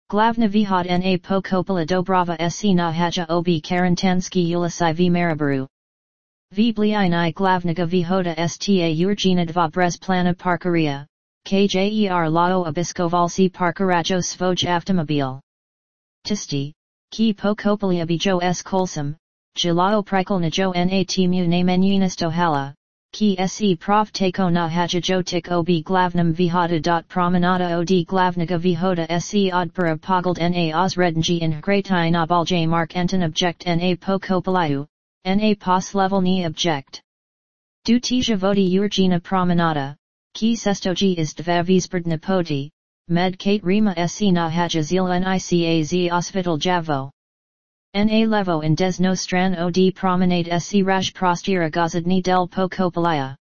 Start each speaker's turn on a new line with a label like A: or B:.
A: Glavna Vihod na Pokopola Dobrava sc na Haja ob Karantansky Ulisai v Mariburu. V Bliini Glavnaga Vihoda sta Urgina dva Brez Plana Parkaria, Kjer Lao Abiskovalsi Parkarajo Svoj Avtomobil. Tisti, ki Pokopolia Bijo s Kolsum, Jilao Prikolnajo na Timu na Menunistohala. Ki se prof tako na hajajotik ob glavnam vihoda. Promenada od glavnaga vihoda se odpura pogald na osredenji in hgrati na balj mark enten object na pokopalayu, na pos level ni object. Dutija vodi urgina promenada, ki sestoji is dva visperdna poti, med kate rima se na hajazil nicaz osvital javo. Na levo in des no stran od promenade se raj prostira gazadni del pokopalaya.